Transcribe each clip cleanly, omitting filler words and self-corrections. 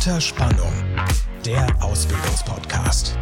Unter Spannung, der Ausbildungspodcast.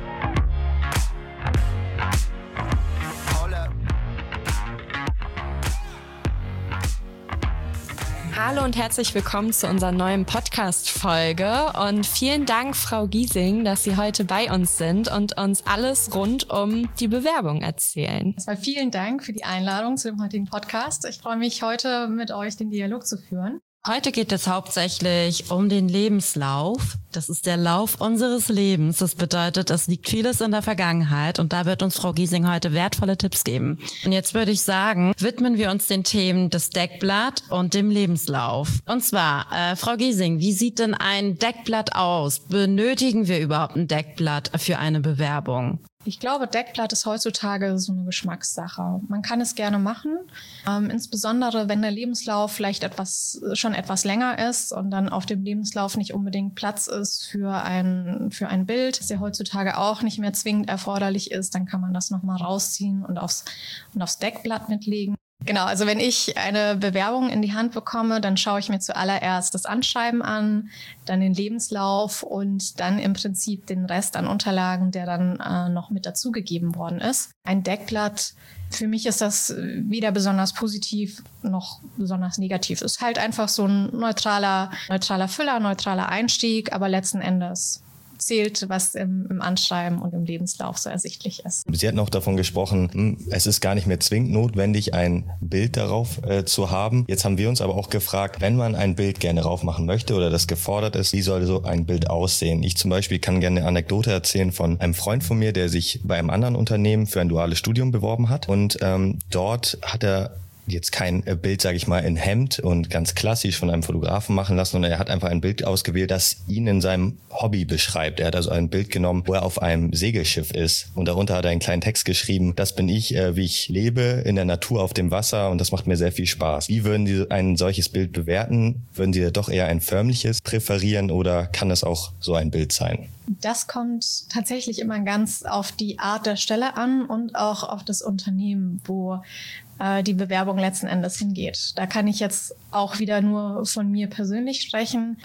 Hallo und herzlich willkommen zu unserer neuen Podcast-Folge und vielen Dank, Frau Giesing, dass Sie heute bei uns sind und uns alles rund um die Bewerbung erzählen. Erstmal vielen Dank für die Einladung zu dem heutigen Podcast. Ich freue mich, heute mit euch den Dialog zu führen. Heute geht es hauptsächlich um den Lebenslauf. Das ist der Lauf unseres Lebens. Das bedeutet, es liegt vieles in der Vergangenheit und da wird uns Frau Giesing heute wertvolle Tipps geben. Und jetzt würde ich sagen, widmen wir uns den Themen des Deckblatt und dem Lebenslauf. Und zwar, Frau Giesing, wie sieht denn ein Deckblatt aus? Benötigen wir überhaupt ein Deckblatt für eine Bewerbung? Ich glaube, Deckblatt ist heutzutage so eine Geschmackssache. Man kann es gerne machen, insbesondere wenn der Lebenslauf vielleicht schon etwas länger ist und dann auf dem Lebenslauf nicht unbedingt Platz ist für ein Bild, das ja heutzutage auch nicht mehr zwingend erforderlich ist, dann kann man das nochmal rausziehen und aufs Deckblatt mitlegen. Genau, also wenn ich eine Bewerbung in die Hand bekomme, dann schaue ich mir zuallererst das Anschreiben an, dann den Lebenslauf und dann im Prinzip den Rest an Unterlagen, der dann noch mit dazugegeben worden ist. Ein Deckblatt, für mich ist das weder besonders positiv noch besonders negativ. Es ist halt einfach so ein neutraler Füller, neutraler Einstieg, aber letzten Endes zählt, was im Anschreiben und im Lebenslauf so ersichtlich ist. Sie hatten auch davon gesprochen, es ist gar nicht mehr zwingend notwendig, ein Bild darauf zu haben. Jetzt haben wir uns aber auch gefragt, wenn man ein Bild gerne drauf machen möchte oder das gefordert ist, wie soll so ein Bild aussehen? Ich zum Beispiel kann gerne eine Anekdote erzählen von einem Freund von mir, der sich bei einem anderen Unternehmen für ein duales Studium beworben hat und dort hat er jetzt kein Bild, sage ich mal, in Hemd und ganz klassisch von einem Fotografen machen lassen, sondern er hat einfach ein Bild ausgewählt, das ihn in seinem Hobby beschreibt. Er hat also ein Bild genommen, wo er auf einem Segelschiff ist und darunter hat er einen kleinen Text geschrieben, das bin ich, wie ich lebe in der Natur auf dem Wasser und das macht mir sehr viel Spaß. Wie würden Sie ein solches Bild bewerten? Würden Sie doch eher ein förmliches präferieren oder kann es auch so ein Bild sein? Das kommt tatsächlich immer ganz auf die Art der Stelle an und auch auf das Unternehmen, wo die Bewerbung letzten Endes hingeht. Da kann ich jetzt auch wieder nur von mir persönlich sprechen.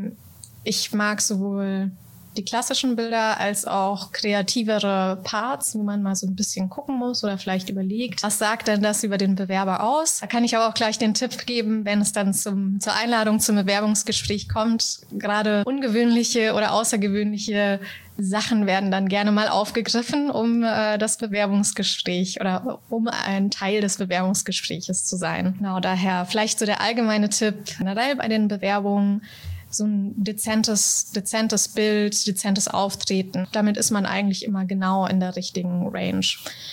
Ich mag sowohl die klassischen Bilder als auch kreativere Parts, wo man mal so ein bisschen gucken muss oder vielleicht überlegt, was sagt denn das über den Bewerber aus? Da kann ich aber auch gleich den Tipp geben, wenn es dann zur Einladung zum Bewerbungsgespräch kommt. Gerade ungewöhnliche oder außergewöhnliche Sachen werden dann gerne mal aufgegriffen, um das Bewerbungsgespräch oder um ein Teil des Bewerbungsgespräches zu sein. Genau, daher vielleicht so der allgemeine Tipp generell bei den Bewerbungen, so ein dezentes Bild, dezentes Auftreten. Damit ist man eigentlich immer genau in der richtigen Range.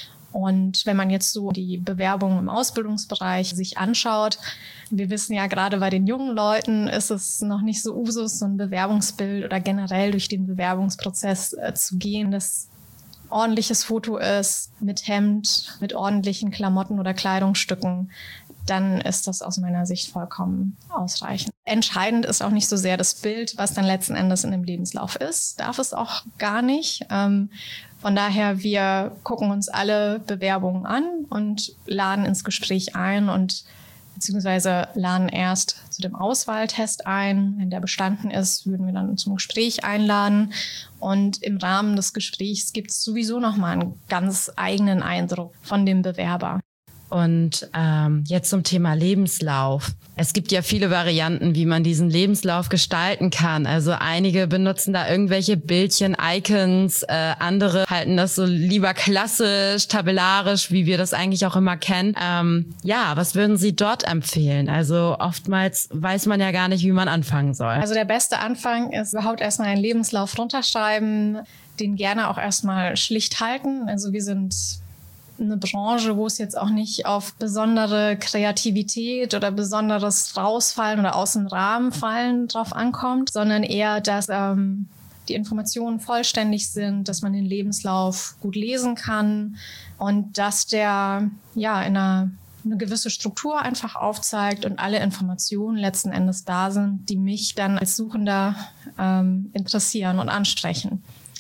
Und wenn man jetzt so die Bewerbung im Ausbildungsbereich sich anschaut, wir wissen ja gerade bei den jungen Leuten ist es noch nicht so Usus, so ein Bewerbungsbild oder generell durch den Bewerbungsprozess zu gehen, das ordentliches Foto ist, mit Hemd, mit ordentlichen Klamotten oder Kleidungsstücken, dann ist das aus meiner Sicht vollkommen ausreichend. Entscheidend ist auch nicht so sehr das Bild, was dann letzten Endes in dem Lebenslauf ist. Darf es auch gar nicht. Von daher, wir gucken uns alle Bewerbungen an und laden ins Gespräch ein und beziehungsweise laden erst zu dem Auswahltest ein. Wenn der bestanden ist, würden wir dann zum Gespräch einladen. Und im Rahmen des Gesprächs gibt es sowieso nochmal einen ganz eigenen Eindruck von dem Bewerber. Und jetzt zum Thema Lebenslauf. Es gibt ja viele Varianten, wie man diesen Lebenslauf gestalten kann. Also einige benutzen da irgendwelche Bildchen, Icons, andere halten das so lieber klassisch, tabellarisch, wie wir das eigentlich auch immer kennen. Was würden Sie dort empfehlen? Also oftmals weiß man ja gar nicht, wie man anfangen soll. Also der beste Anfang ist überhaupt erstmal einen Lebenslauf runterschreiben, den gerne auch erstmal schlicht halten. Also wir sind eine Branche, wo es jetzt auch nicht auf besondere Kreativität oder besonderes Rausfallen oder aus dem Rahmen fallen drauf ankommt, sondern eher, dass die Informationen vollständig sind, dass man den Lebenslauf gut lesen kann und dass der eine gewisse Struktur einfach aufzeigt und alle Informationen letzten Endes da sind, die mich dann als Suchender interessieren und ansprechen.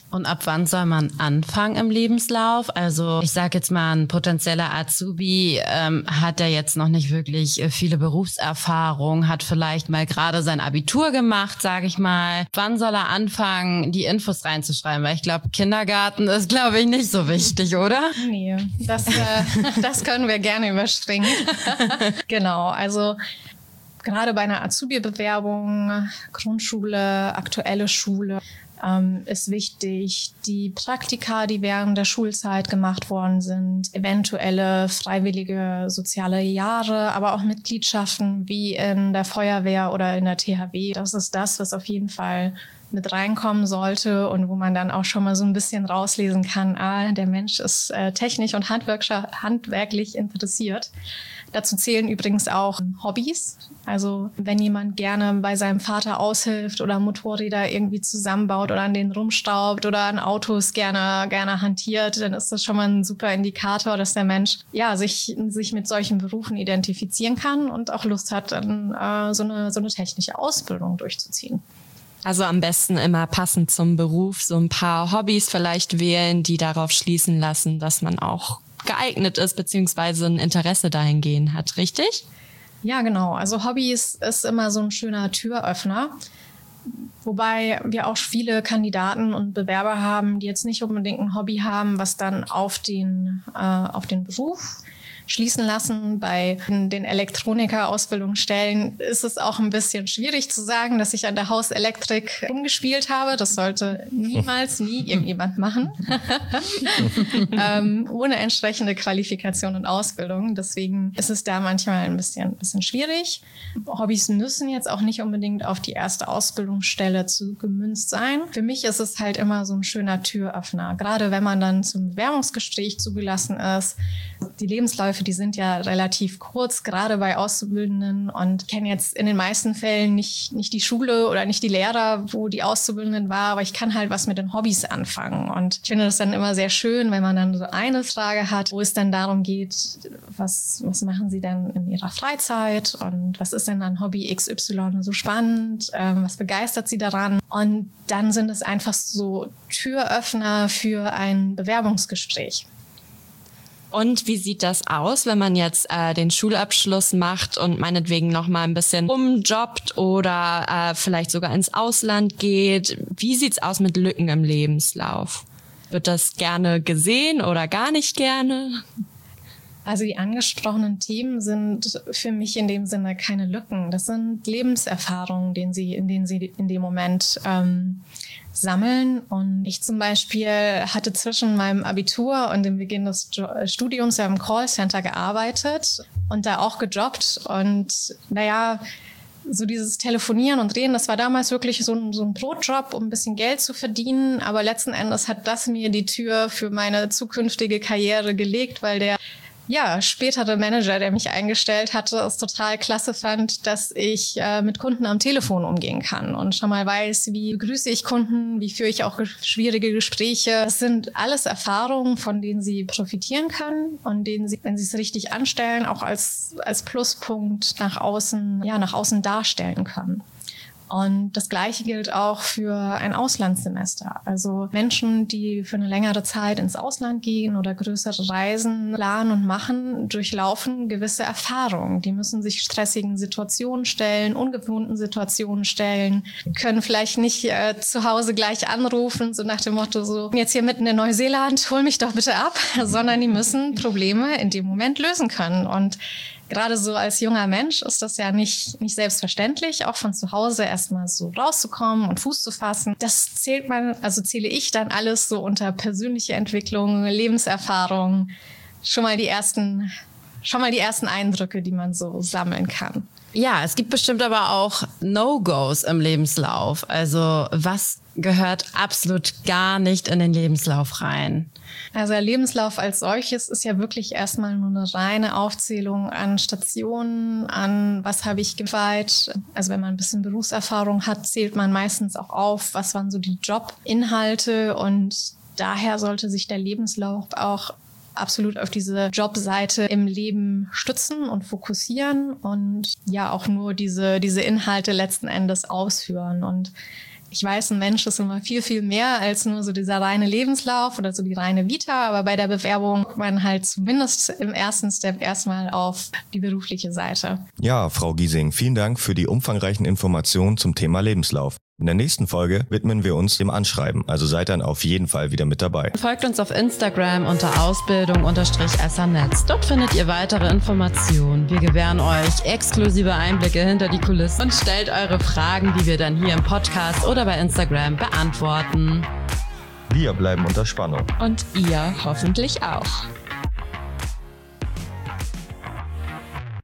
Und ab wann soll man anfangen im Lebenslauf? Also ich sage jetzt mal, ein potenzieller Azubi hat ja jetzt noch nicht wirklich viele Berufserfahrung, hat vielleicht mal gerade sein Abitur gemacht, sage ich mal. Wann soll er anfangen, die Infos reinzuschreiben? Weil ich glaube, Kindergarten ist, glaube ich, nicht so wichtig, oder? Nee, das können wir gerne überspringen. Genau, also gerade bei einer Azubi-Bewerbung, Grundschule, aktuelle Schule, ist wichtig, die Praktika, die während der Schulzeit gemacht worden sind, eventuelle freiwillige soziale Jahre, aber auch Mitgliedschaften wie in der Feuerwehr oder in der THW. Das ist das, was auf jeden Fall mit reinkommen sollte und wo man dann auch schon mal so ein bisschen rauslesen kann, der Mensch ist technisch und handwerklich interessiert. Dazu zählen übrigens auch Hobbys. Also wenn jemand gerne bei seinem Vater aushilft oder Motorräder irgendwie zusammenbaut oder an denen rumstaubt oder an Autos gerne hantiert, dann ist das schon mal ein super Indikator, dass der Mensch sich mit solchen Berufen identifizieren kann und auch Lust hat, dann so eine technische Ausbildung durchzuziehen. Also am besten immer passend zum Beruf so ein paar Hobbys vielleicht wählen, die darauf schließen lassen, dass man auch geeignet ist, beziehungsweise ein Interesse dahingehend hat, richtig? Ja, genau. Also Hobbys ist immer so ein schöner Türöffner. Wobei wir auch viele Kandidaten und Bewerber haben, die jetzt nicht unbedingt ein Hobby haben, was dann auf den Beruf schließen lassen. Bei den Elektroniker-Ausbildungsstellen ist es auch ein bisschen schwierig zu sagen, dass ich an der Hauselektrik rumgespielt habe. Das sollte nie irgendjemand machen. Ohne entsprechende Qualifikation und Ausbildung. Deswegen ist es da manchmal ein bisschen schwierig. Hobbys müssen jetzt auch nicht unbedingt auf die erste Ausbildungsstelle gemünzt sein. Für mich ist es halt immer so ein schöner Türöffner. Gerade wenn man dann zum Bewerbungsgespräch zugelassen ist. Die Lebensläufe, die sind ja relativ kurz, gerade bei Auszubildenden, und kenne jetzt in den meisten Fällen nicht die Schule oder nicht die Lehrer, wo die Auszubildenden war, aber ich kann halt was mit den Hobbys anfangen. Und ich finde das dann immer sehr schön, wenn man dann so eine Frage hat, wo es dann darum geht, was machen Sie denn in Ihrer Freizeit und was ist denn an Hobby XY so spannend, was begeistert Sie daran? Und dann sind es einfach so Türöffner für ein Bewerbungsgespräch. Und wie sieht das aus, wenn man jetzt den Schulabschluss macht und meinetwegen noch mal ein bisschen umjobbt oder vielleicht sogar ins Ausland geht? Wie sieht's aus mit Lücken im Lebenslauf? Wird das gerne gesehen oder gar nicht gerne? Also die angesprochenen Themen sind für mich in dem Sinne keine Lücken. Das sind Lebenserfahrungen, in denen sie in dem Moment sammeln. Und ich zum Beispiel hatte zwischen meinem Abitur und dem Beginn des Studiums ja im Callcenter gearbeitet und da auch gejobbt. Und so dieses Telefonieren und Reden, das war damals wirklich so ein Brotjob, um ein bisschen Geld zu verdienen. Aber letzten Endes hat das mir die Tür für meine zukünftige Karriere gelegt, weil der spätere Manager, der mich eingestellt hatte, es total klasse fand, dass ich mit Kunden am Telefon umgehen kann und schon mal weiß, wie begrüße ich Kunden, wie führe ich auch schwierige Gespräche. Das sind alles Erfahrungen, von denen sie profitieren können und denen sie, wenn sie es richtig anstellen, auch als Pluspunkt nach außen darstellen können. Und das Gleiche gilt auch für ein Auslandssemester. Also Menschen, die für eine längere Zeit ins Ausland gehen oder größere Reisen planen und machen, durchlaufen gewisse Erfahrungen. Die müssen sich stressigen Situationen stellen, ungewohnten Situationen stellen, können vielleicht nicht zu Hause gleich anrufen, so nach dem Motto, so jetzt hier mitten in Neuseeland, hol mich doch bitte ab, sondern die müssen Probleme in dem Moment lösen können. Und gerade so als junger Mensch ist das ja nicht selbstverständlich, auch von zu Hause erstmal so rauszukommen und Fuß zu fassen. Das zähle ich dann alles so unter persönliche Entwicklung, Lebenserfahrung, schon mal die ersten Eindrücke, die man so sammeln kann. Ja, es gibt bestimmt aber auch No-Gos im Lebenslauf. Also was gehört absolut gar nicht in den Lebenslauf rein? Also der Lebenslauf als solches ist ja wirklich erstmal nur eine reine Aufzählung an Stationen, an was habe ich geweiht. Also wenn man ein bisschen Berufserfahrung hat, zählt man meistens auch auf, was waren so die Jobinhalte, und daher sollte sich der Lebenslauf auch absolut auf diese Jobseite im Leben stützen und fokussieren und ja auch nur diese Inhalte letzten Endes ausführen. Und Ich weiß, ein Mensch ist immer viel, viel mehr als nur so dieser reine Lebenslauf oder so die reine Vita. Aber bei der Bewerbung guckt man halt zumindest im ersten Step erstmal auf die berufliche Seite. Ja, Frau Giesing, vielen Dank für die umfangreichen Informationen zum Thema Lebenslauf. In der nächsten Folge widmen wir uns dem Anschreiben, also seid dann auf jeden Fall wieder mit dabei. Folgt uns auf Instagram unter Ausbildung_SRNetz. Dort findet ihr weitere Informationen. Wir gewähren euch exklusive Einblicke hinter die Kulissen und stellt eure Fragen, die wir dann hier im Podcast oder bei Instagram beantworten. Wir bleiben unter Spannung. Und ihr hoffentlich auch.